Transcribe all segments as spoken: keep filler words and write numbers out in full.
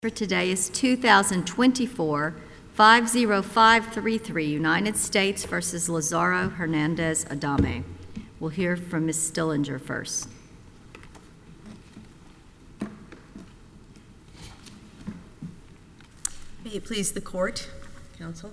For today is two thousand twenty-four five oh five thirty-three, United States versus Lazaro Hernandez Adame. We'll hear from Miz Stillinger first. May it please the court, counsel.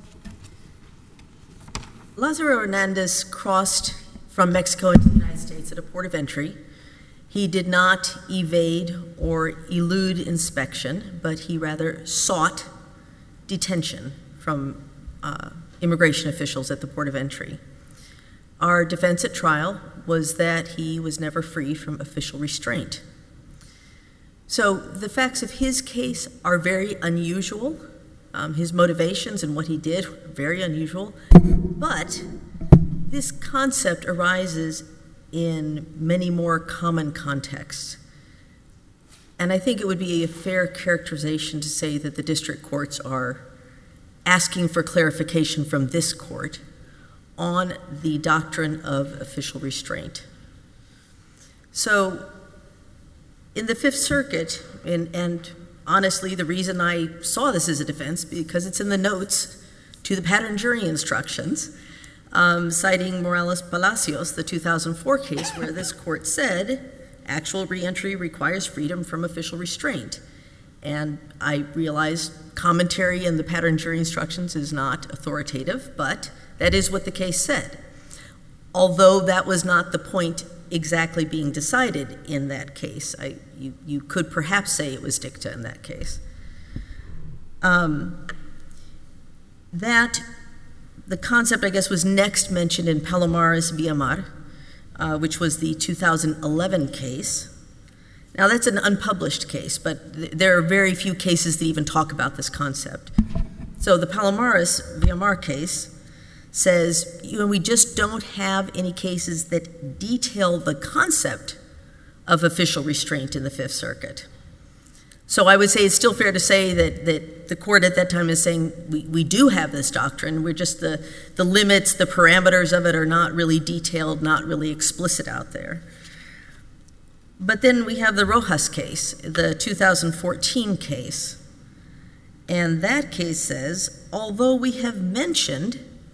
Lazaro Hernandez crossed from Mexico into the United States at a port of entry. He did not evade or elude inspection, but he rather sought detention from uh, immigration officials at the port of entry. Our defense at trial was that he was never free from official restraint. So the facts of his case are very unusual. Um, his motivations and what he did are very unusual, but this concept arises in many more common contexts. And I think it would be a fair characterization to say that the district courts are asking for clarification from this court on the doctrine of official restraint. So in the Fifth Circuit, and, and honestly, the reason I saw this as a defense, because it's in the notes to the pattern jury instructions, Um, citing Morales-Palacios, the two thousand four case, where this court said actual reentry requires freedom from official restraint. And I realize commentary in the pattern jury instructions is not authoritative, but that is what the case said. Although that was not the point exactly being decided in that case. I, you, you could perhaps say it was dicta in that case. Um, that The concept, I guess, was next mentioned in Palomares-Villamar, uh, which was the two thousand eleven case. Now, that's an unpublished case, but th there are very few cases that even talk about this concept. So the Palomares-Villamar case says, you know, we just don't have any cases that detail the concept of official restraint in the Fifth Circuit. So I would say it's still fair to say that, that the court at that time is saying we, we do have this doctrine. We're just the, the limits, the parameters of it are not really detailed, not really explicit out there. But then we have the Rojas case, the two thousand fourteen case. And that case says, although we have mentioned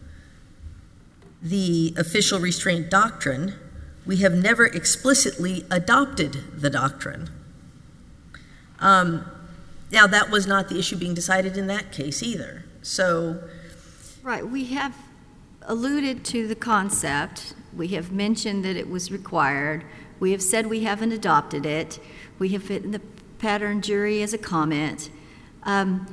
the official restraint doctrine, we have never explicitly adopted the doctrine. Um, now, that was not the issue being decided in that case either. So, right, we have alluded to the concept. We have mentioned that it was required. We have said we haven't adopted it. We have fit in the pattern jury as a comment. Um,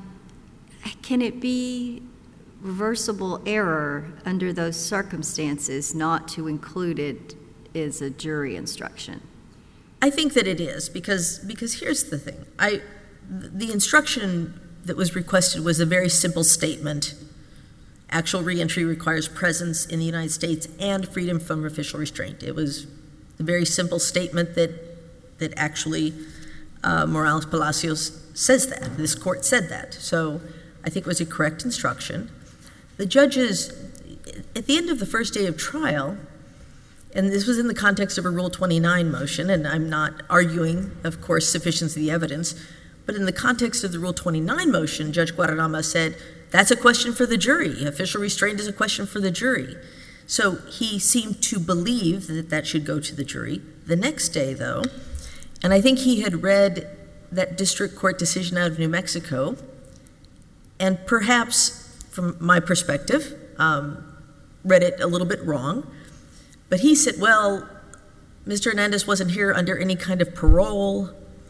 can it be reversible error under those circumstances not to include it as a jury instruction? I think that it is, because because here's the thing. I, the instruction that was requested was a very simple statement. Actual reentry requires presence in the United States and freedom from official restraint. It was a very simple statement that, that actually uh, Morales-Palacios says that. This court said that. So I think it was a correct instruction. The judges, at the end of the first day of trial, and this was in the context of a Rule twenty-nine motion, and I'm not arguing, of course, sufficiency of the evidence, but in the context of the Rule twenty-nine motion, Judge Guadarrama said, that's a question for the jury. Official restraint is a question for the jury. So he seemed to believe that that should go to the jury. The next day, though, and I think he had read that district court decision out of New Mexico, and perhaps, from my perspective, um, read it a little bit wrong. But he said, well, Mister Hernandez wasn't here under any kind of parole.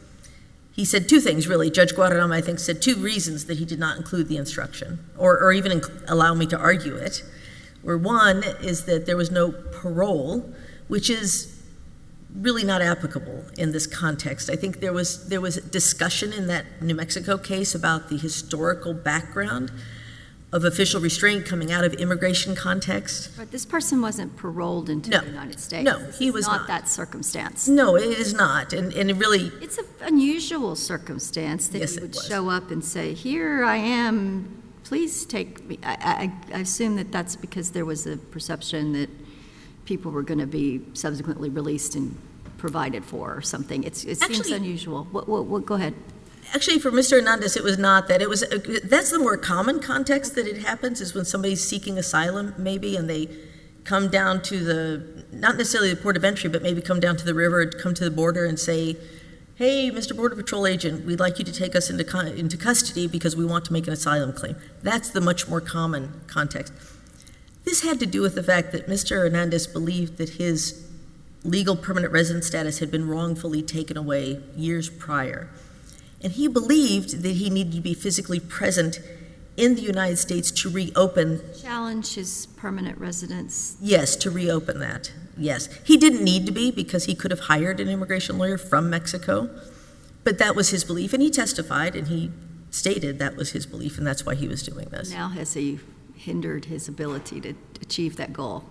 He said two things, really. Judge Guadarrama, I think, said two reasons that he did not include the instruction, or, or even allow me to argue it. Where one is that there was no parole, which is really not applicable in this context. I think there was, there was discussion in that New Mexico case about the historical background of official restraint coming out of immigration context. But this person wasn't paroled into no. the United States. No, this he is was not. not. that circumstance. No, it is not, and, and it really... It's an unusual circumstance that yes, you would was. show up and say, here I am, please take me. I, I, I assume that that's because there was a perception that people were going to be subsequently released and provided for or something. It's, it Actually, seems unusual. What, what, what, go ahead. Actually, for Mister Hernandez, it was not that. It was that's the more common context that it happens is when somebody's seeking asylum, maybe, and they come down to the, not necessarily the port of entry, but maybe come down to the river, come to the border and say, hey, Mister Border Patrol agent, we'd like you to take us into, into custody because we want to make an asylum claim. That's the much more common context. This had to do with the fact that Mister Hernandez believed that his legal permanent resident status had been wrongfully taken away years prior. And he believed that he needed to be physically present in the United States to reopen. Challenge his permanent residence. Yes, to reopen that, yes. He didn't need to be because he could have hired an immigration lawyer from Mexico, but that was his belief, and he testified, and he stated that was his belief, and that's why he was doing this. Now has he hindered his ability to achieve that goal?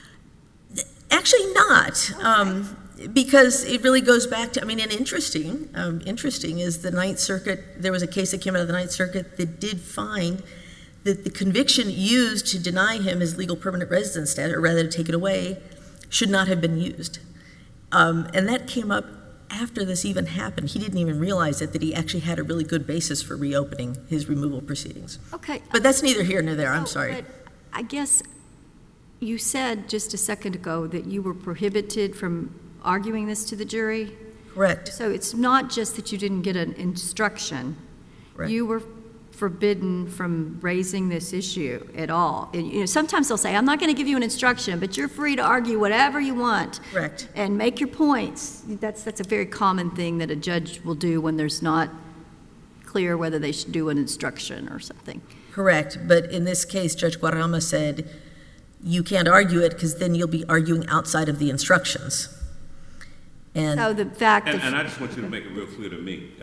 Actually not, okay. um, because it really goes back to, I mean, and interesting, um, interesting is the Ninth Circuit, there was a case that came out of the Ninth Circuit that did find that the conviction used to deny him his legal permanent residence status, or rather to take it away, should not have been used. Um, and that came up after this even happened. He didn't even realize it, that he actually had a really good basis for reopening his removal proceedings. Okay. But that's neither here nor there, I'm No, sorry. But I guess you said just a second ago that you were prohibited from arguing this to the jury. Correct. So it's not just that you didn't get an instruction. Correct. You were forbidden from raising this issue at all. And, you know, sometimes they'll say, I'm not going to give you an instruction, but you're free to argue whatever you want. Correct. And make your points. That's, that's a very common thing that a judge will do when there's not clear whether they should do an instruction or something. Correct. But in this case, Judge Guadarrama said, you can't argue it because then you'll be arguing outside of the instructions. And so the fact and, of, and I just want you to make it real clear to me.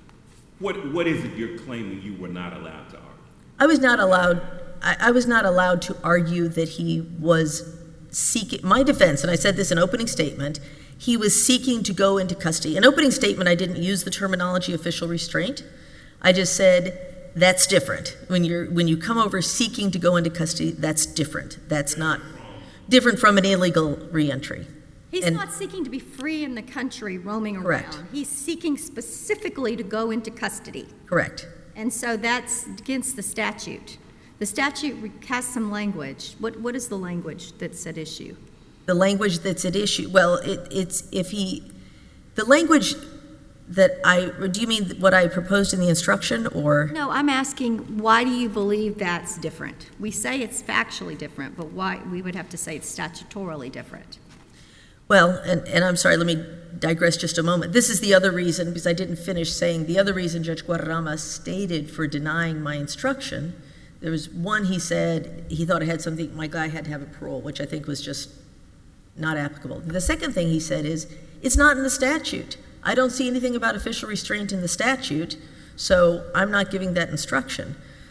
What what is it you're claiming you were not allowed to argue? I was not allowed. I, I was not allowed to argue that he was seeking my defense, and I said this in opening statement. He was seeking to go into custody. In opening statement, I didn't use the terminology official restraint. I just said that's different. When you're when you come over seeking to go into custody, that's different. That's not different from an illegal reentry. he's and, not seeking to be free in the country roaming correct. around. He's seeking specifically to go into custody. Correct. And so that's against the statute. The statute has some language. What what is the language that's at issue? The language that's at issue. Well, it, it's if he, the language that I. Do you mean what I proposed in the instruction, or? No, I'm asking why do you believe that's different? We say it's factually different, but why we would have to say it's statutorily different? Well, and, and I'm sorry, let me digress just a moment. This is the other reason, because I didn't finish saying, the other reason Judge Guadarrama stated for denying my instruction, there was one, he said he thought I had something, my guy had to have a parole, which I think was just not applicable. The second thing he said is, it's not in the statute. I don't see anything about official restraint in the statute, so I'm not giving that instruction.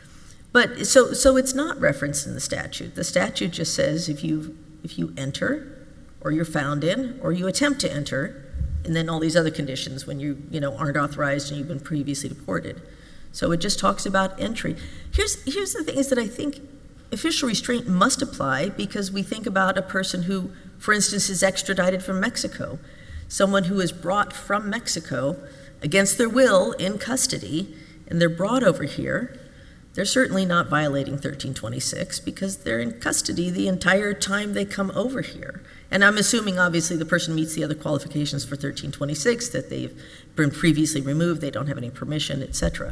But, so, so it's not referenced in the statute. The statute just says if you, if you enter, or you're found in, or you attempt to enter, and then all these other conditions when you, you know, aren't authorized and you've been previously deported. So it just talks about entry. Here's, here's the thing is that I think official restraint must apply because we think about a person who, for instance, is extradited from Mexico, someone who is brought from Mexico against their will in custody, and they're brought over here. They're certainly not violating thirteen twenty-six because they're in custody the entire time they come over here. And I'm assuming, obviously, the person meets the other qualifications for thirteen twenty-six, that they've been previously removed, they don't have any permission, et cetera.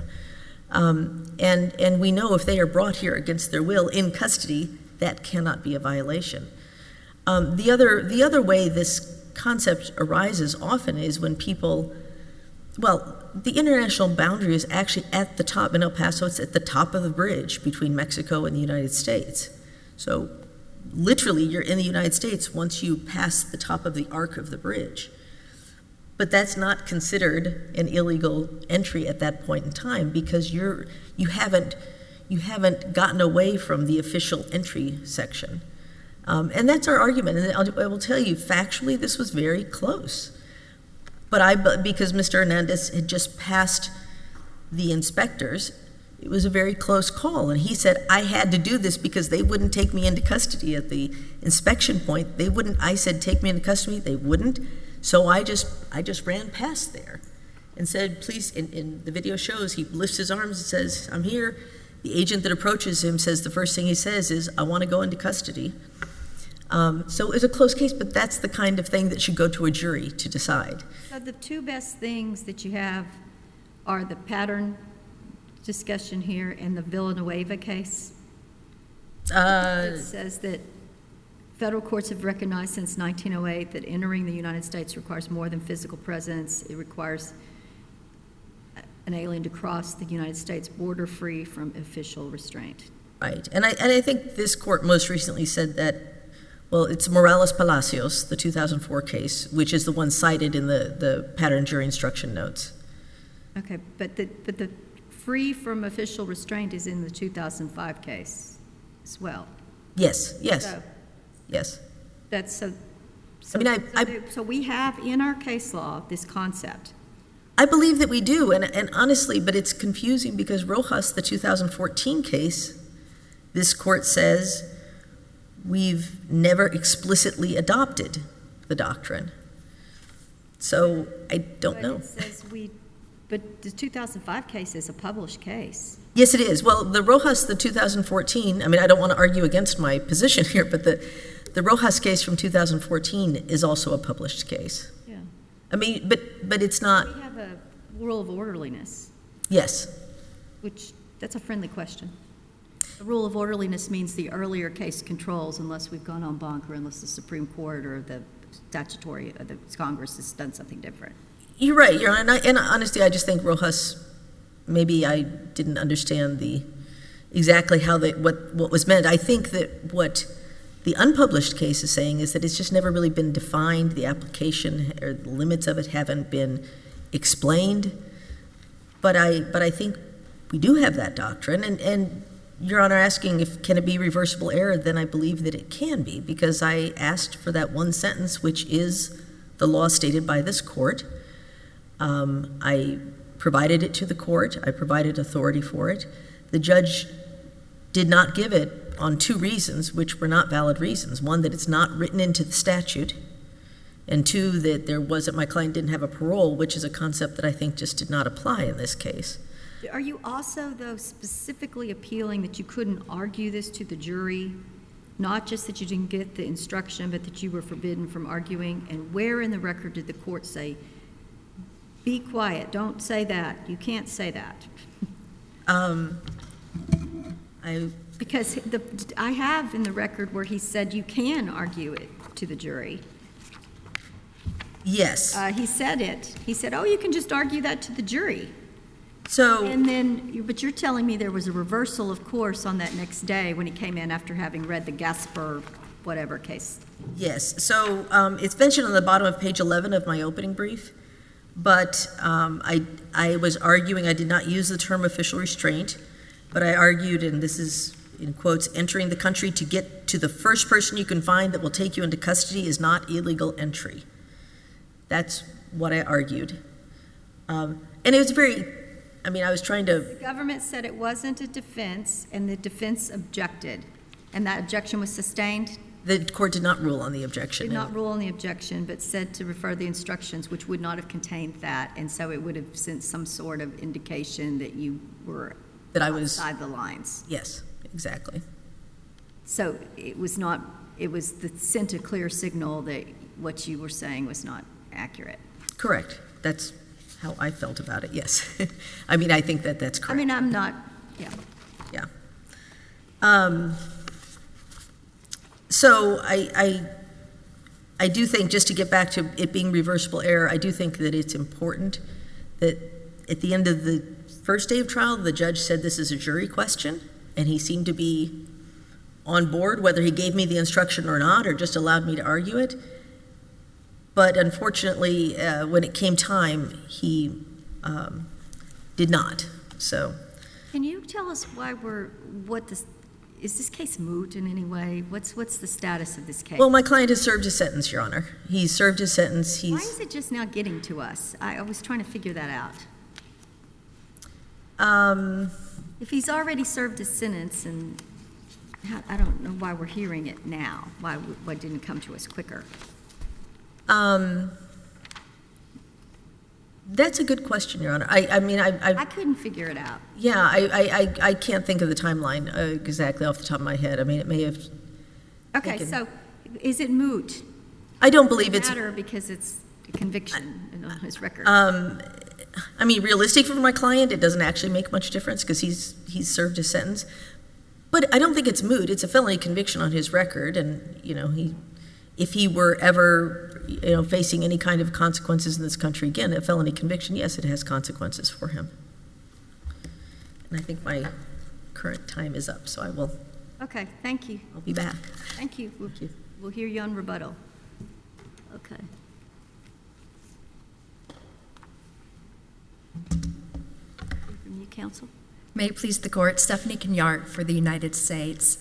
Um, and, and we know if they are brought here against their will in custody, that cannot be a violation. Um, the other, the other way this concept arises often is when people, well, the international boundary is actually at the top. In El Paso, it's at the top of the bridge between Mexico and the United States. So literally, you're in the United States once you pass the top of the arc of the bridge. But that's not considered an illegal entry at that point in time because you're, you haven't, you haven't gotten away from the official entry section. Um, and that's our argument. And I'll, I will tell you, factually, this was very close. But I, because Mister Hernandez had just passed the inspectors, it was a very close call. And he said, I had to do this because they wouldn't take me into custody at the inspection point. They wouldn't, I said, take me into custody. They wouldn't. So I just, I just ran past there. and said, please, and, and the video shows he lifts his arms and says, I'm here. The agent that approaches him says the first thing he says is, I want to go into custody. Um, so it's a close case, but that's the kind of thing that should go to a jury to decide. So the two best things that you have are the pattern discussion here and the Villanueva case. Uh, It says that federal courts have recognized since nineteen oh eight that entering the United States requires more than physical presence. It requires an alien to cross the United States border free from official restraint. right, and I, and I think this court most recently said that, well, it's Morales-Palacios, the two thousand four case, which is the one cited in the, the pattern jury instruction notes. Okay, but the, but the free from official restraint is in the two thousand five case as well. Yes, yes, So yes. that's so, so, mean, I- so I- the- so we have in our case law this concept. I believe that we do, and, and honestly, but it's confusing because Rojas, the two thousand fourteen case, this court says we've never explicitly adopted the doctrine. So I don't But know. it says we, but the two thousand five case is a published case. Yes, it is. Well, the Rojas, the two thousand fourteen, I mean, I don't want to argue against my position here, but the, the Rojas case from two thousand fourteen is also a published case. Yeah. I mean, but, but it's not, We have a rule of orderliness, yes, which, that's a friendly question. The rule of orderliness means the earlier case controls unless we've gone en banc or unless the Supreme Court or the statutory, or the Congress has done something different. you're right, you're, and, I, and honestly, I just think Rojas, maybe I didn't understand the, exactly how they, what, what was meant. I think that what the unpublished case is saying is that it's just never really been defined, the application or the limits of it haven't been explained. But I, but I think we do have that doctrine, and, and Your Honor asking if can it be reversible error, then I believe that it can be, because I asked for that one sentence, which is the law stated by this court. Um, I provided it to the court. I provided authority for it. The judge did not give it on two reasons, which were not valid reasons. One, that it's not written into the statute, and two, that there wasn't, my client didn't have a parole, which is a concept that I think just did not apply in this case. Are you also, though, specifically appealing that you couldn't argue this to the jury? Not just that you didn't get the instruction, but that you were forbidden from arguing? And where in the record did the court say, be quiet, don't say that, you can't say that? Um, I, Because the, I have in the record where he said you can argue it to the jury. yes. Uh, he said it. He said, oh, you can just argue that to the jury. So, And then, you- but you're telling me there was a reversal of course on that next day when he came in after having read the Gasper whatever case. yes. So um, it's mentioned on the bottom of page eleven of my opening brief, but um, I, I was arguing, I did not use the term official restraint, but I argued, and this is in quotes, entering the country to get to the first person you can find that will take you into custody is not illegal entry. That's what I argued. Um, and it was very, I mean, I was trying to, The government said it wasn't a defense, and the defense objected. And that objection was sustained, the court did not rule on the objection. did not rule on the objection, but said to refer the instructions, which would not have contained that, and so it would have sent some sort of indication that you were That I was, outside the lines. yes, exactly. So it was not, it was, the sent a clear signal that what you were saying was not accurate. Correct. That's how I felt about it, yes. I mean, I think that that's I correct. mean, I'm not, yeah. Yeah. Um, so I, I, I do think, just to get back to it being reversible error, I do think that it's important that at the end of the first day of trial, the judge said this is a jury question, and he seemed to be on board, whether he gave me the instruction or not, or just allowed me to argue it. But unfortunately, uh, when it came time, he um, did not, so. Can you tell us why we're, what this, is this case moot in any way? What's, what's the status of this case? Well, my client has served his sentence, Your Honor. He's served his sentence. He's. Why is it just now getting to us? I, I was trying to figure that out. Um, If he's already served his sentence, and how, I don't know why we're hearing it now, why, why didn't it come to us quicker? um, That's a good question, Your Honor. I, I mean, I, I, I couldn't figure it out. yeah, I, I, I- I can't think of the timeline uh, exactly off the top of my head. I mean, it may have, Okay, can- so is it moot? I don't believe it's, Matter because it's a conviction on his record. um, I mean, realistic for my client, it doesn't actually make much difference because he's, he's served his sentence. But I don't think it's moot. It's a felony conviction on his record, and, you know, he, if he were ever, you know, facing any kind of consequences in this country, again, a felony conviction, yes, it has consequences for him. And I think my current time is up, so I will, Okay, thank you. I'll be back. Thank you. We'll, you. we'll hear you on rebuttal. Okay. From you, counsel? May it please the court, Stephanie Kenyart for the United States.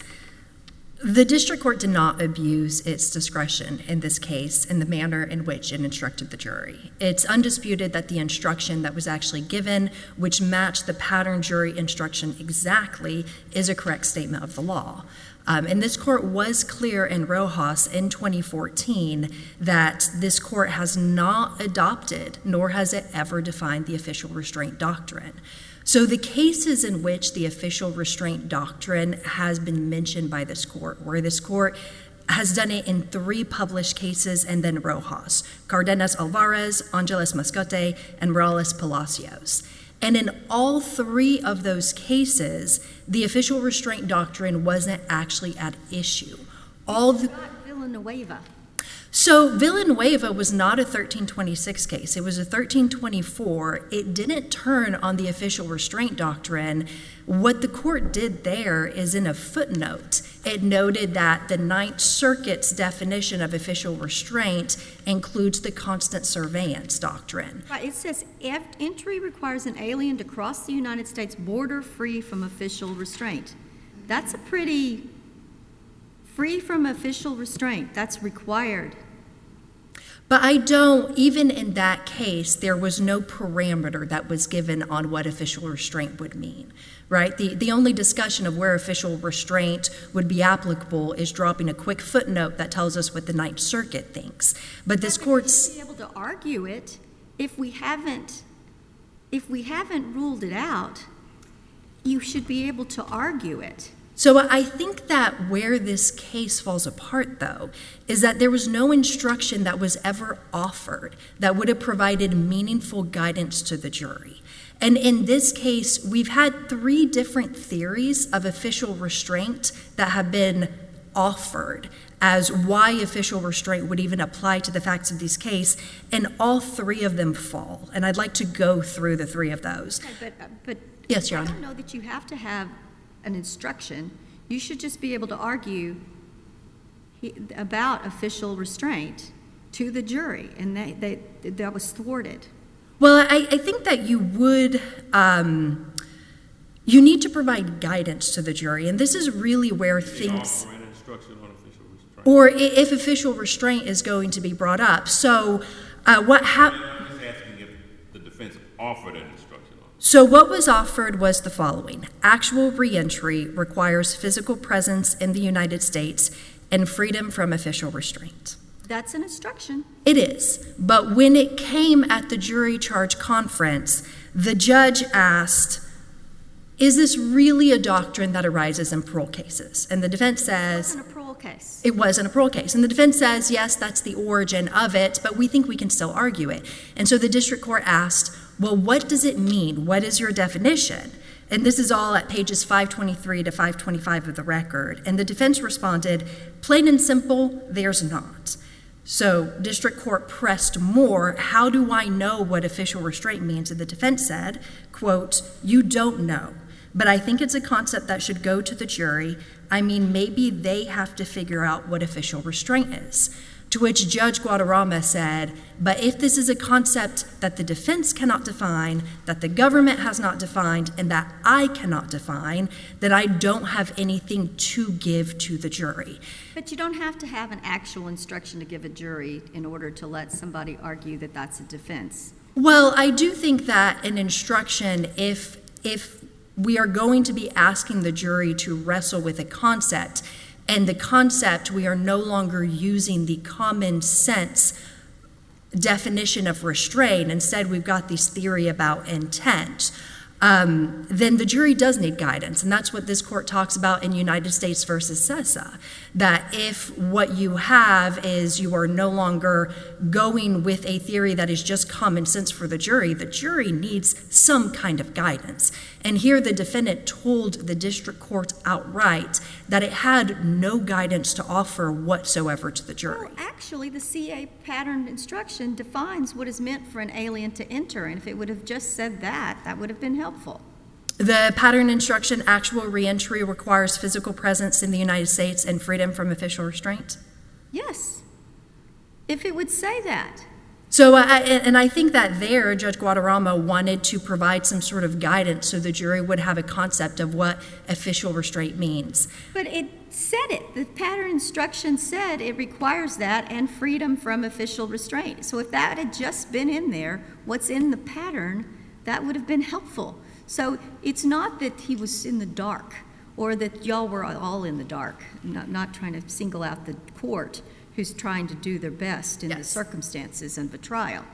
The district court did not abuse its discretion in this case in the manner in which it instructed the jury. It's undisputed that the instruction that was actually given, which matched the pattern jury instruction exactly, is a correct statement of the law. Um, and this court was clear in Rojas in twenty fourteen that this court has not adopted, nor has it ever defined, the official restraint doctrine. So the cases in which the official restraint doctrine has been mentioned by this court, where this court has done it in three published cases and then Rojas, Cardenas Alvarez, Angeles Mascote, and Morales Palacios. And in all three of those cases, the official restraint doctrine wasn't actually at issue. All the, Not Villanueva. so Villanueva was not a thirteen twenty-six case. It was a thirteen twenty-four. It didn't turn on the official restraint doctrine. What the court did there is in a footnote. It noted that the Ninth Circuit's definition of official restraint includes the constant surveillance doctrine. Right, it says "Ef- entry requires an alien to cross the United States border free from official restraint. That's a pretty, free from official restraint, that's required. But I don't, even in that case, there was no parameter that was given on what official restraint would mean, right? The, the only discussion of where official restraint would be applicable is dropping a quick footnote that tells us what the Ninth Circuit thinks. But this But court's... we should be able to argue it if we haven't, if we haven't ruled it out, you should be able to argue it. So I think that where this case falls apart, though, is that there was no instruction that was ever offered that would have provided meaningful guidance to the jury. And in this case, we've had three different theories of official restraint that have been offered as why official restraint would even apply to the facts of this case, and all three of them fall. And I'd like to go through the three of those. Okay, But, uh, but. Yes, Your I Honor. don't know that you have to have an instruction. You should just be able to argue he- about official restraint to the jury, and they, they, that was thwarted. Well, I, I think that you would, um, you need to provide guidance to the jury, and this is really where things, Offer an instruction on official restraint. or i- if official restraint is going to be brought up. So, uh, what happened? I'm just asking if the defense offered an instruction on it. So what was offered was the following. Actual reentry requires physical presence in the United States and freedom from official restraint. That's an instruction. It is. But when it came at the jury charge conference, the judge asked, is this really a doctrine that arises in parole cases? And the defense It says, wasn't a parole case. it wasn't a parole case. And the defense says, yes, that's the origin of it, but we think we can still argue it. And so the district court asked, well, what does it mean? What is your definition? And this is all at pages five twenty-three to five twenty-five of the record. And the defense responded, plain and simple, there's not. So district court pressed more, how do I know what official restraint means? And the defense said, quote, you don't know, but I think it's a concept that should go to the jury. I mean, maybe they have to figure out what official restraint is. To which Judge Guadarrama said, but if this is a concept that the defense cannot define, that the government has not defined, and that I cannot define, then I don't have anything to give to the jury. But you don't have to have an actual instruction to give a jury in order to let somebody argue that that's a defense. Well, I do think that an instruction, if if we are going to be asking the jury to wrestle with a concept, and the concept we are no longer using the common sense definition of restraint. Instead, we've got this theory about intent. Um, then the jury does need guidance. And that's what this court talks about in United States versus Sessa, that if what you have is you are no longer going with a theory that is just common sense for the jury, the jury needs some kind of guidance. And here the defendant told the district court outright that it had no guidance to offer whatsoever to the jury. Well, actually, the C A pattern instruction defines what is meant for an alien to enter, and if it would have just said that, that would have been helpful. The pattern instruction, actual reentry requires physical presence in the United States and freedom from official restraint? Yes, if it would say that. So, uh, and I think that there, Judge Guadarrama wanted to provide some sort of guidance so the jury would have a concept of what official restraint means. But it said it. The pattern instruction said it requires that and freedom from official restraint. So if that had just been in there, what's in the pattern, that would have been helpful. So it's not that he was in the dark or that y'all were all in the dark, not, not trying to single out the court who's trying to do their best in Yes. the circumstances of the trial.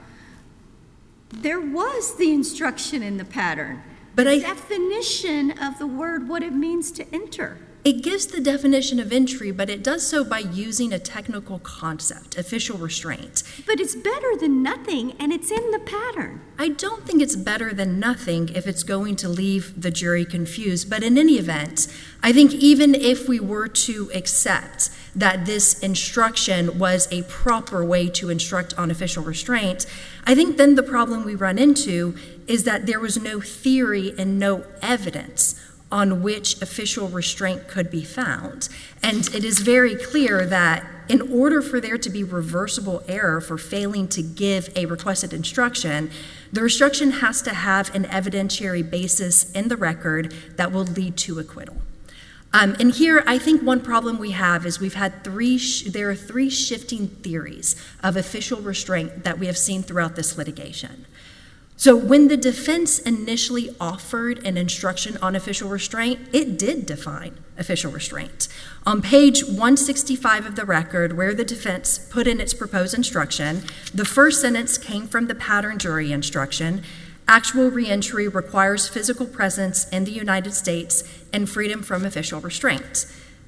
There was the instruction in the pattern, But the I- definition of the word, what it means to enter. It gives the definition of entry, but it does so by using a technical concept, official restraint. But it's better than nothing, and it's in the pattern. I don't think it's better than nothing if it's going to leave the jury confused. But in any event, I think even if we were to accept that this instruction was a proper way to instruct on official restraint, I think then the problem we run into is that there was no theory and no evidence on which official restraint could be found. And it is very clear that in order for there to be reversible error for failing to give a requested instruction, the instruction has to have an evidentiary basis in the record that will lead to acquittal. Um, and here, I think one problem we have is we've had three, sh- there are three shifting theories of official restraint that we have seen throughout this litigation. So when the defense initially offered an instruction on official restraint, it did define official restraint. On page one sixty-five of the record, where the defense put in its proposed instruction, the first sentence came from the pattern jury instruction. Actual reentry requires physical presence in the United States and freedom from official restraint.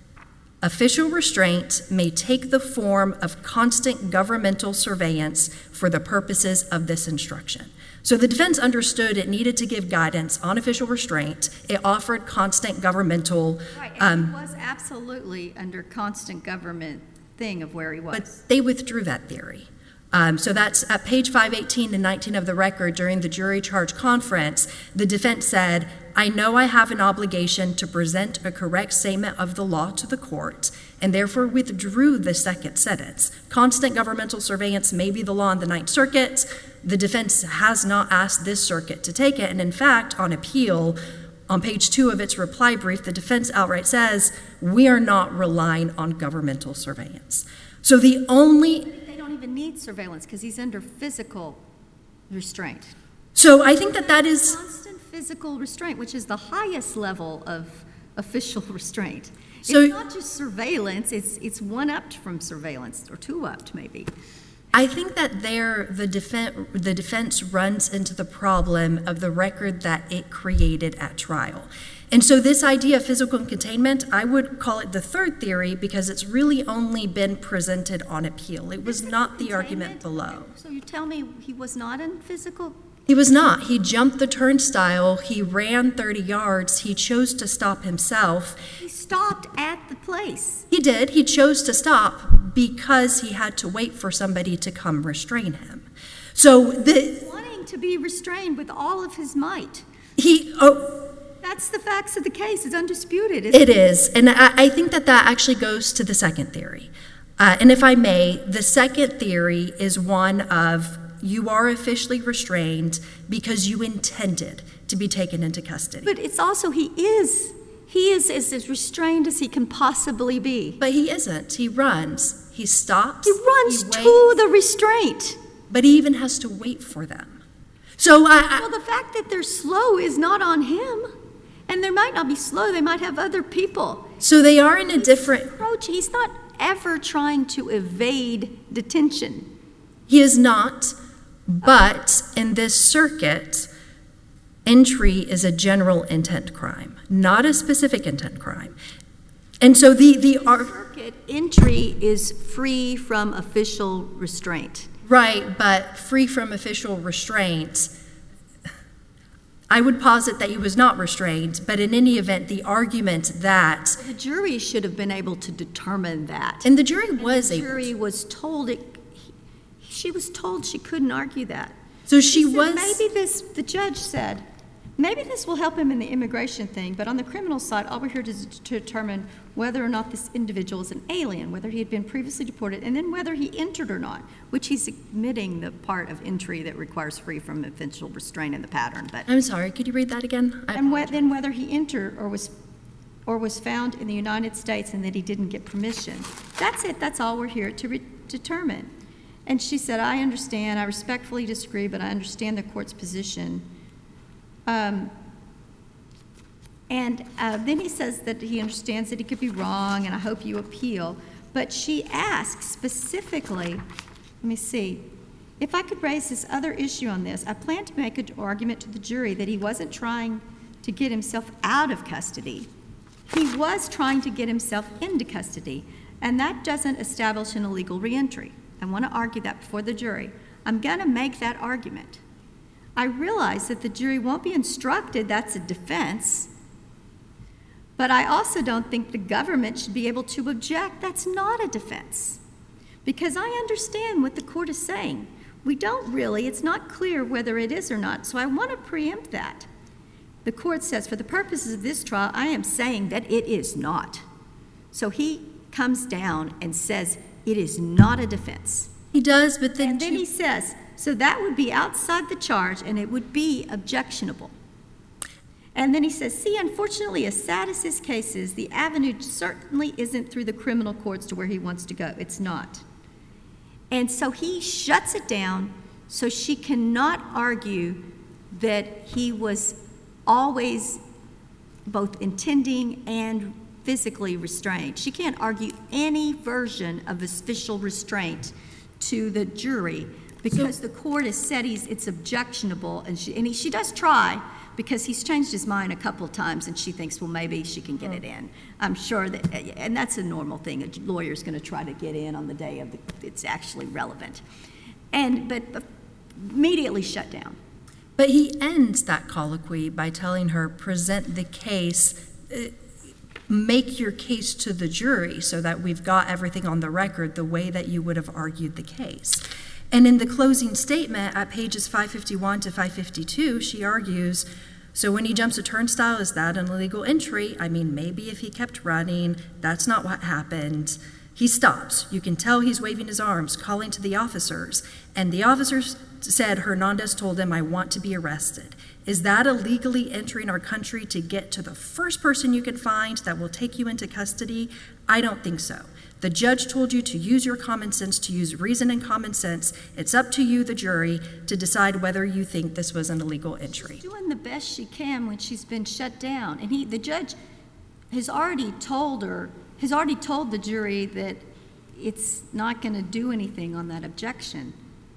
Official restraint may take the form of constant governmental surveillance for the purposes of this instruction. So the defense understood it needed to give guidance on official restraint. It offered constant governmental. Right, and he was absolutely under constant government thing of where he was. But they withdrew that theory. Um, so that's at page five eighteen and nineteen of the record. During the jury charge conference, the defense said, I know I have an obligation to present a correct statement of the law to the court, and therefore withdrew the second sentence. Constant governmental surveillance may be the law in the Ninth Circuit. The defense has not asked this circuit to take it, and in fact, on appeal, on page two of its reply brief, the defense outright says, we are not relying on governmental surveillance. So the only... They don't even need surveillance because he's under physical restraint. So I think that that is... Constant physical restraint, which is the highest level of official restraint. So- It's not just surveillance, it's it's one-upped from surveillance, or two-upped maybe. I think that there the defense the defense runs into the problem of the record that it created at trial. And so this idea of physical containment, I would call it the third theory because it's really only been presented on appeal. It was not the argument below. So you tell me he was not in physical? He was not. He jumped the turnstile. He ran thirty yards. He chose to stop himself. He stopped at the place. He did. He chose to stop because he had to wait for somebody to come restrain him. So the Wanting to be restrained with all of his might. he oh. That's the facts of the case. It's undisputed. Isn't It is, and I, I think that that actually goes to the second theory. Uh, and if I may, the second theory is one of you are officially restrained because you intended to be taken into custody. But it's also he is. He is as, as restrained as he can possibly be. But he isn't. He runs. He stops. He runs he to waits, the restraint. but he even has to wait for them. So I, I, Well, the fact that they're slow is not on him. And they might not be slow. They might have other people. so they are in a different. Approach. He's not ever trying to evade detention. He is not, but in this circuit, entry is a general intent crime, not a specific intent crime. And so the the ar- circuit entry is free from official restraint. Right, but free from official restraint, I would posit that he was not restrained, but in any event, the argument that... The jury should have been able to determine that. And the jury was and the able jury to. was told it, she was told she couldn't argue that. So she said, was... Maybe this, the judge said, maybe this will help him in the immigration thing, but on the criminal side, all we're here to, to determine whether or not this individual is an alien, whether he had been previously deported, and then whether he entered or not, which he's admitting the part of entry that requires free from official restraint in the pattern. But I'm sorry, could you read that again? I and wh- then whether he entered or was or was found in the United States and that he didn't get permission. That's it. That's all we're here to re- determine. And she said, I understand. I respectfully disagree, but I understand the court's position. Um, and uh, then he says that he understands that he could be wrong, and I hope you appeal. But she asks specifically, let me see, if I could raise this other issue on this, I plan to make an argument to the jury that he wasn't trying to get himself out of custody. He was trying to get himself into custody, and that doesn't establish an illegal reentry. I want to argue that before the jury. I'm going to make that argument. I realize that the jury won't be instructed that's a defense, but I also don't think the government should be able to object that's not a defense, because I understand what the court is saying. We don't really, it's not clear whether it is or not, so I want to preempt that. The court says, for the purposes of this trial, I am saying that it is not. So he comes down and says it is not a defense. He does, but then... And then he says, so that would be outside the charge and it would be objectionable. And then he says, see, unfortunately, as sad as his case is, the avenue certainly isn't through the criminal courts to where he wants to go. It's not. And so he shuts it down so she cannot argue that he was always both intending and physically restrained. She can't argue any version of official restraint to the jury because so, the court has said he's, it's objectionable, and she and he, she does try because he's changed his mind a couple of times, and she thinks, well, maybe she can get it in. I'm sure that, and that's a normal thing. A lawyer's going to try to get in on the day of the, it's actually relevant, and but, but immediately shut down. But he ends that colloquy by telling her, present the case, uh, make your case to the jury so that we've got everything on the record the way that you would have argued the case. And in the closing statement at pages five fifty-one to five fifty-two, she argues, so when he jumps a turnstile, is that an illegal entry? I mean, maybe if he kept running, that's not what happened. He stops. You can tell he's waving his arms, calling to the officers. And the officers said Hernandez told him, I want to be arrested. Is that illegally entering our country to get to the first person you can find that will take you into custody? I don't think so. The judge told you to use your common sense, to use reason and common sense. It's up to you, the jury, to decide whether you think this was an illegal entry. She's doing the best she can when she's been shut down. And he, the judge has already told her, has already told the jury that it's not going to do anything on that objection.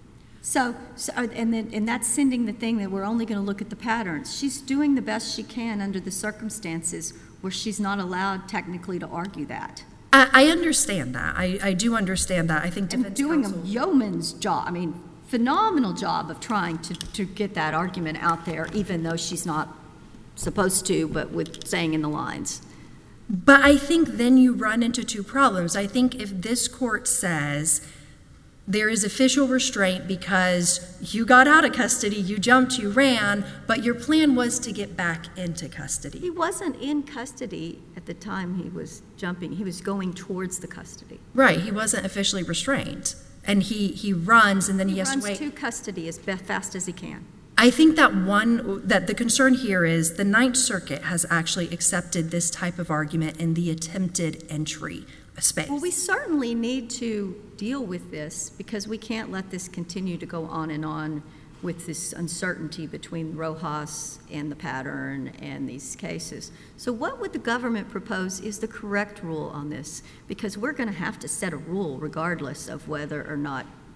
So, so and then, and that's sending the thing that we're only going to look at the patterns. She's doing the best she can under the circumstances where she's not allowed technically to argue that. I, I understand that. I, I do understand that. I think defense and doing counsel, a yeoman's job. I mean, phenomenal job of trying to, to get that argument out there, even though she's not supposed to, but with saying in the lines. But I think then you run into two problems. I think if this court says there is official restraint because you got out of custody, you jumped, you ran, but your plan was to get back into custody. He wasn't in custody at the time he was jumping. He was going towards the custody. Right. He wasn't officially restrained. And he, he runs, and then he, he has to wait. He runs to custody as fast as he can. I think that one, that the concern here is the Ninth Circuit has actually accepted this type of argument in the attempted entry space. Well, we certainly need to deal with this because we can't let this continue to go on and on with this uncertainty between Rojas and the pattern and these cases. So what would the government propose is the correct rule on this? Because we're going to have to set a rule regardless of whether or not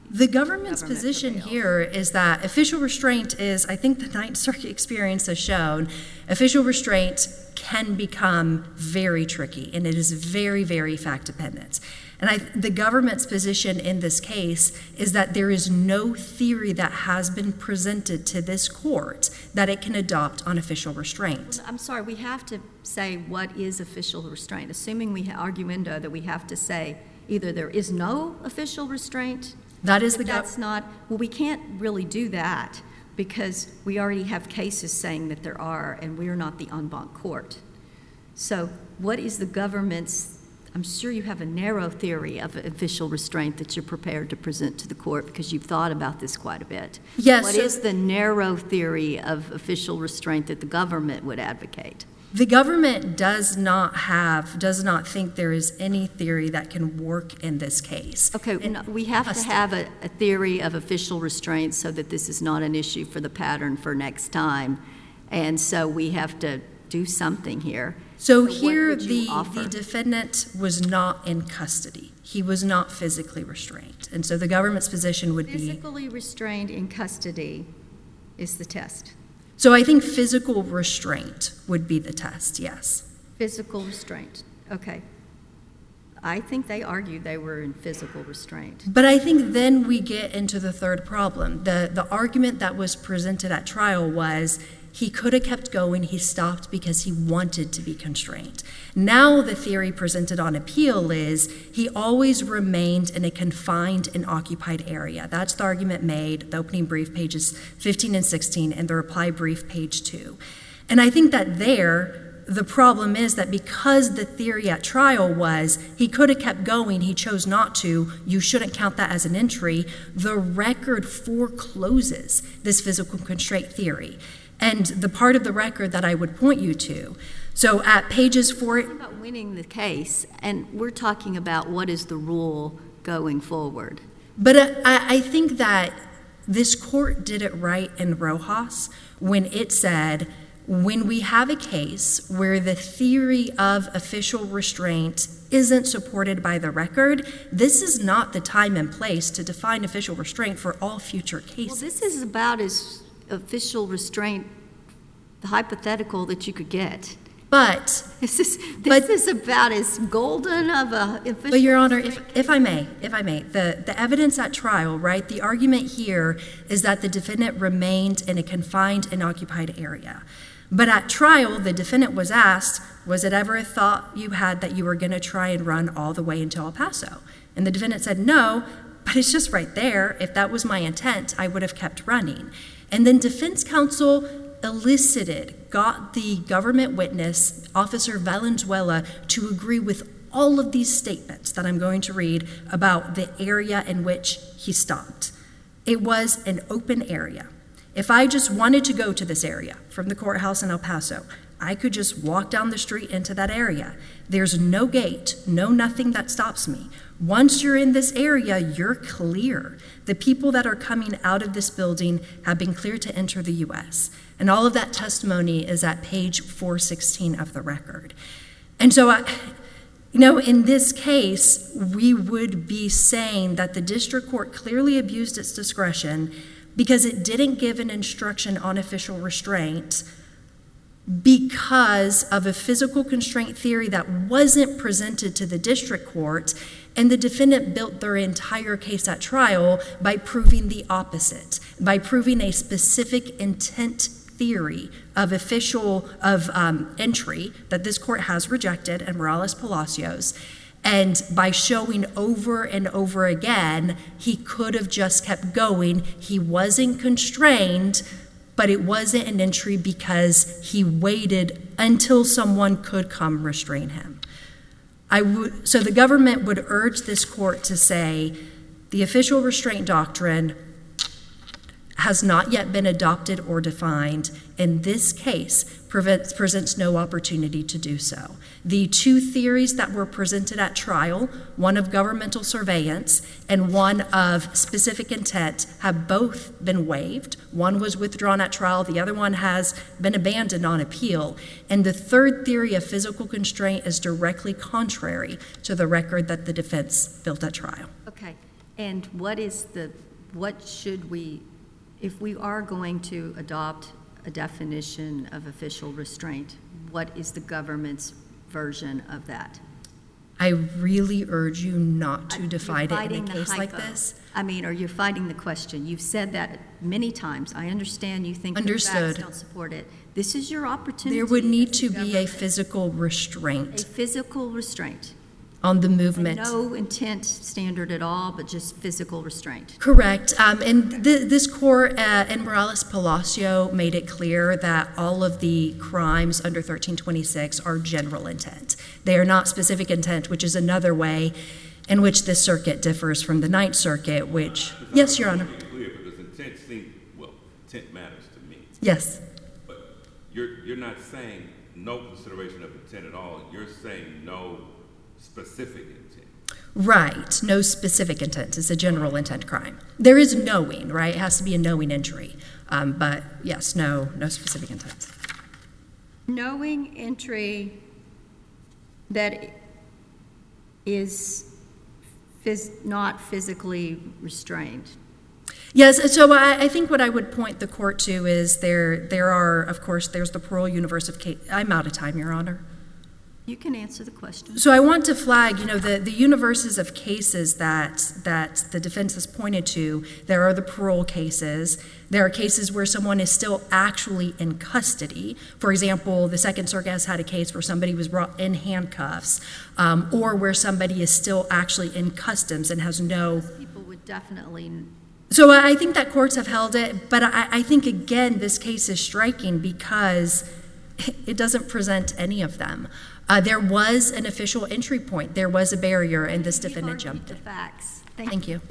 The government's Government position prevails. here is that official restraint is, I think the Ninth Circuit experience has shown, official restraint can become very tricky, and it is very, very fact-dependent. And I, the government's position in this case is that there is no theory that has been presented to this court that it can adopt on official restraint. I'm sorry, we have to say what is official restraint. Assuming we ha- arguendo that we have to say either there is no official restraint. That is If the gov- that's not, well, we can't really do that because we already have cases saying that there are, and we are not the en banc court. So what is the government's, I'm sure you have a narrow theory of official restraint that you're prepared to present to the court because you've thought about this quite a bit. Yes, What so- is the narrow theory of official restraint that the government would advocate? The government does not have, does not think there is any theory that can work in this case. Okay, And no, we have to custody. have a, a theory of official restraint so that this is not an issue for the pattern for next time. And so we have to do something here. So what here, would you the, offer? the defendant was not in custody. He was not physically restrained. And so the government's position would be, Physically restrained in custody is the test. so I think physical restraint would be the test, yes. Physical restraint, okay. I think they argued they were in physical restraint. But I think then we get into the third problem. The, the argument that was presented at trial was he could have kept going, he stopped because he wanted to be constrained. Now the theory presented on appeal is he always remained in a confined and occupied area. That's the argument made, the opening brief pages fifteen and sixteen, and the reply brief page two. And I think that there, the problem is that because the theory at trial was he could have kept going, he chose not to, you shouldn't count that as an entry, the record forecloses this physical constraint theory. And the part of the record that I would point you to, so at pages four, We're about winning the case, and we're talking about what is the rule going forward. but uh, I, I think that this court did it right in Rojas when it said, when we have a case where the theory of official restraint isn't supported by the record, this is not the time and place to define official restraint for all future Well, cases. this is about as official restraint, the hypothetical that you could get. But, This is, But- this is about as golden of a official. but Your Honor, if, restraint if I may, if I may, the, the evidence at trial, right, the argument here is that the defendant remained in a confined and occupied area. But at trial, the defendant was asked, was it ever a thought you had that you were going to try and run all the way into El Paso? And the defendant said, no, but it's just right there. If that was my intent, I would have kept running. And then defense counsel elicited, got the government witness, Officer Valenzuela, to agree with all of these statements that I'm going to read about the area in which he stopped. It was an open area. If I just wanted to go to this area from the courthouse in El Paso, I could just walk down the street into that area. There's no gate, no nothing that stops me. Once you're in this area, you're clear. The people that are coming out of this building have been cleared to enter the U S. And all of that testimony is at page four sixteen of the record. And so, I, you know, in this case, we would be saying that the district court clearly abused its discretion because it didn't give an instruction on official restraint because of a physical constraint theory that wasn't presented to the district court, and the defendant built their entire case at trial by proving the opposite, by proving a specific intent theory of official of um, entry that this court has rejected in Morales Palacios, and by showing over and over again he could have just kept going. He wasn't constrained, but it wasn't an entry because he waited until someone could come restrain him. I would, so the government would urge this court to say the official restraint doctrine has not yet been adopted or defined. In this case, prevents, presents no opportunity to do so. The two theories that were presented at trial, one of governmental surveillance and one of specific intent, have both been waived. One was withdrawn at trial, the other one has been abandoned on appeal. And the third theory of physical constraint is directly contrary to the record that the defense built at trial. Okay, And what is the, what should we, if we are going to adopt a definition of official restraint, what is the government's version of that? I really urge you not to You're define it in fighting a the case like hypo. this. I mean, or you're fighting the question. You've said that many times. I understand you think the Understood. facts don't support it. This is your opportunity. There would need as to the be a government- physical a restraint physical restraint. on the And movement. no intent standard at all, but just physical restraint. Correct. Um, and th- this court uh, in Morales Palacio made it clear that all of the crimes under thirteen twenty-six are general intent. They are not specific intent, which is another way in which this circuit differs from the Ninth Circuit, which, yes, Your Honor. To be clear, because intent seems, well, intent matters to me. Yes. But you're, you're not saying no consideration of intent at all. You're saying no specific intent. Right. No specific intent. It's a general intent crime. There is knowing, right? It has to be a knowing entry. Um, but yes, no, no specific intent. Knowing entry that is phys- not physically restrained. Yes, so I, I think what I would point the court to is there there are, of course, there's the parole universe of case. I'm out of time, Your Honor. You can answer the question. So I want to flag, you know, the, the universes of cases that that the defense has pointed to. There are the parole cases. There are cases where someone is still actually in custody. For example, the Second Circuit has had a case where somebody was brought in handcuffs, um, or where somebody is still actually in customs and has no. People would definitely. So I think that courts have held it, but I, I think, again, this case is striking because it doesn't present any of them. Uh, there was an official entry point. There was a barrier, and this You've defendant argued jumped the it. facts. Thank, Thank you.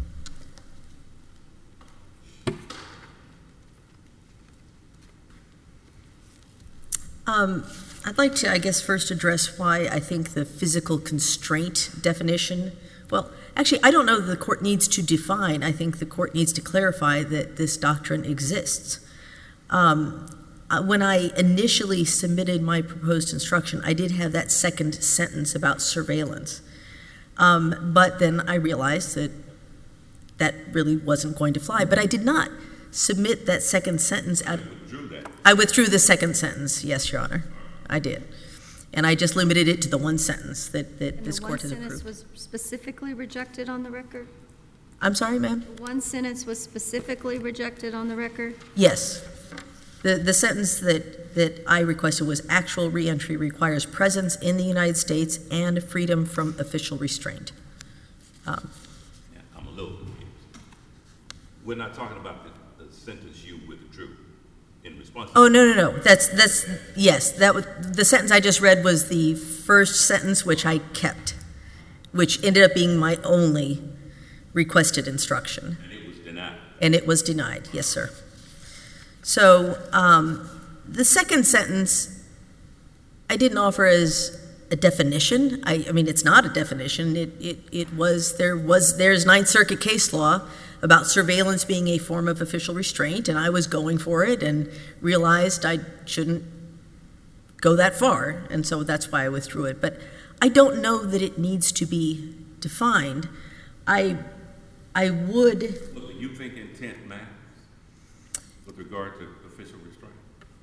Um, I'd like to, I guess, first address why I think the physical constraint definition, well, actually, I don't know that the court needs to define. I think the court needs to clarify that this doctrine exists. Um, uh, when I initially submitted my proposed instruction, I did have that second sentence about surveillance. Um, but then I realized that that really wasn't going to fly. But I did not submit that second sentence out. Withdrew that. I withdrew the second sentence, yes, Your Honor. I did. And I just limited it to the one sentence that, that And this the one court has sentence approved. was specifically rejected on the record? I'm sorry, ma'am? The one sentence was specifically rejected on the record? Yes. The, the sentence that, that I requested was actual reentry requires presence in the United States and freedom from official restraint. Um, Yeah, I'm a little confused. We're not talking about the, the sentence you withdrew in response to. Oh, no, no, no. That's, that's, yes, that was, the sentence I just read was the first sentence, which I kept, which ended up being my only requested instruction. And it was denied. And it was denied, yes, sir. So um, the second sentence, I didn't offer as a definition. I, I mean, it's not a definition. It, it, it was, there was, there's Ninth Circuit case law about surveillance being a form of official restraint, and I was going for it and realized I shouldn't go that far, and so that's why I withdrew it. But I don't know that it needs to be defined. I, I would. Look, you think intent matters with regard to official restraint?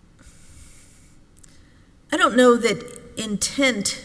I don't know that intent,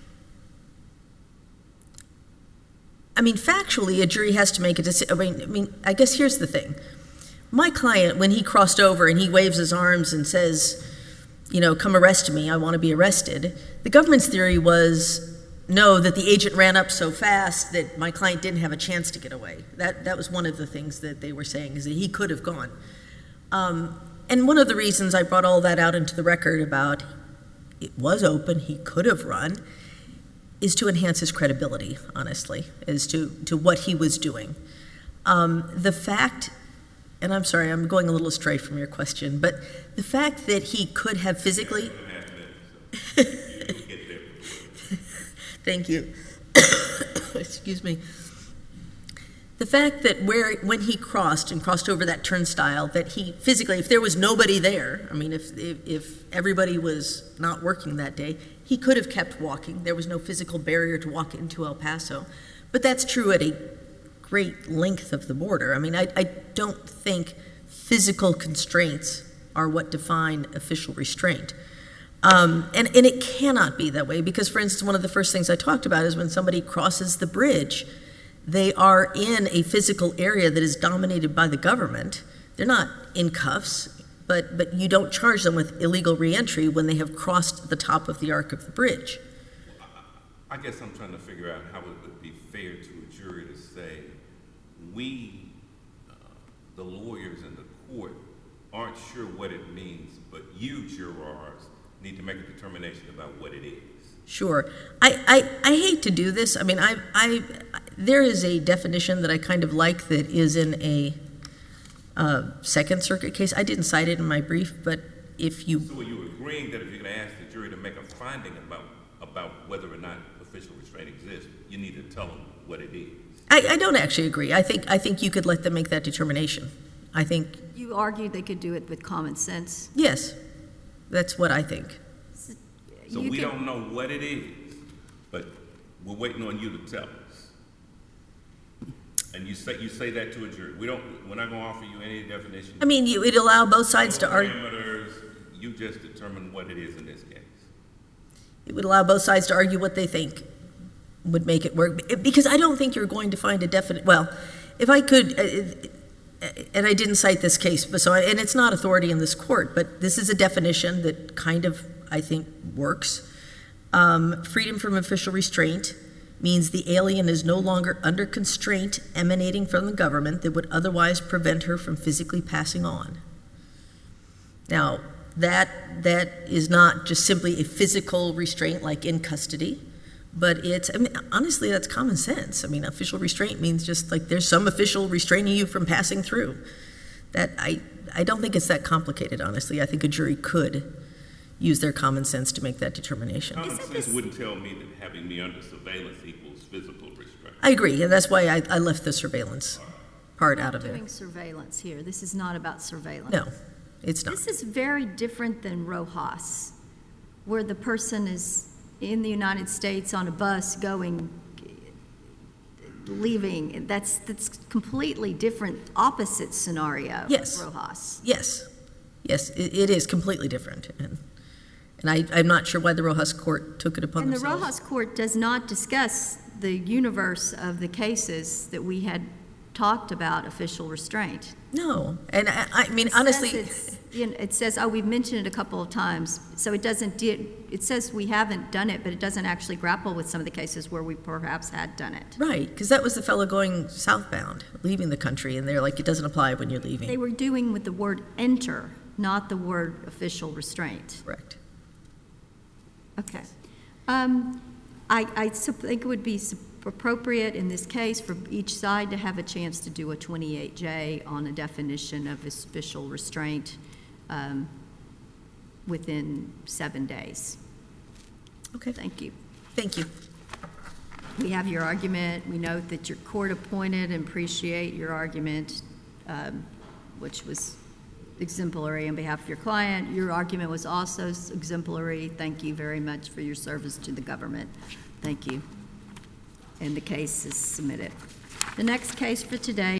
I mean, factually, a jury has to make a decision. I mean, I mean, I guess here's the thing. My client, when he crossed over and he waves his arms and says, you know, come arrest me, I want to be arrested, the government's theory was, no, that the agent ran up so fast that my client didn't have a chance to get away. That, that was one of the things that they were saying, is that he could have gone. Um, and one of the reasons I brought all that out into the record about it was open, he could have run, is to enhance his credibility, honestly, as to, to what he was doing. Um, the fact, and I'm sorry, I'm going a little astray from your question, but the fact that he could have physically... Thank you. Excuse me. The fact that where when he crossed and crossed over that turnstile, that he physically, if there was nobody there, I mean, if, if if everybody was not working that day, he could have kept walking. There was no physical barrier to walk into El Paso. But that's true at a great length of the border. I mean, I, I don't think physical constraints are what define official restraint. Um, and, and it cannot be that way because, for instance, one of the first things I talked about is when somebody crosses the bridge, they are in a physical area that is dominated by the government. They're not in cuffs, but, but you don't charge them with illegal reentry when they have crossed the top of the arc of the bridge. I guess I'm trying to figure out how it would be fair to a jury to say, we, uh, the lawyers in the court, aren't sure what it means, but you, jurors, need to make a determination about what it is. Sure. I, I, I hate to do this. I mean, I, I, there is a definition that I kind of like that is in a uh, Second Circuit case. I didn't cite it in my brief, but if you... So are you agreeing that if you're going to ask the jury to make a finding about, about whether or not official restraint exists, you need to tell them what it is? I, I don't actually agree. I think, I think you could let them make that determination. I think... You argued they could do it with common sense. Yes. That's what I think. So You we can- don't know what it is, but we're waiting on you to tell us. And you say you say that to a jury. We don't. We're not going to offer you any definition. I mean, you, it'd allow both sides to argue. Parameters. You just determine what it is in this case. It would allow both sides to argue what they think would make it work. Because I don't think you're going to find a definite. Well, if I could, uh, and I didn't cite this case, but so and it's not authority in this court, but this is a definition that kind of I think works. Um, freedom from official restraint means the alien is no longer under constraint emanating from the government that would otherwise prevent her from physically passing on. Now, that that is not just simply a physical restraint like in custody, but it's, I mean, honestly, that's common sense. I mean, official restraint means just like there's some official restraining you from passing through. That I, I don't think it's that complicated, honestly. I think a jury could use their common sense to make that determination. Common sense wouldn't tell me that having me under surveillance equals physical restraint. I agree, and that's why I, I left the surveillance part out of We're it. doing surveillance here. This is not about surveillance. No, it's not. This is very different than Rojas, where the person is in the United States on a bus going, leaving. That's that's completely different, opposite scenario. Yes. Of Rojas. Yes, yes, it, it is completely different. And, and I, I'm not sure why the Rojas court took it upon And the themselves. Rojas court does not discuss the universe of the cases that we had talked about official restraint. No, and I, I mean, It says honestly, it's- you know, it says, oh, we've mentioned it a couple of times, so it doesn't, de- it says we haven't done it, but it doesn't actually grapple with some of the cases where we perhaps had done it. right, because that was the fellow going southbound, leaving the country, and they're like, it doesn't apply when you're leaving. They were doing with the word enter, not the word official restraint. Correct. Okay. Um, I, I sup- think it would be sup- appropriate in this case for each side to have a chance to do a twenty-eight J on a definition of official restraint um, within seven days. Okay, Thank you. thank you. We have your argument. We note that you're court-appointed and appreciate your argument, um, which was exemplary on behalf of your client. Your argument was also exemplary. Thank you very much for your service to the government. Thank you. And the case is submitted. The next case for today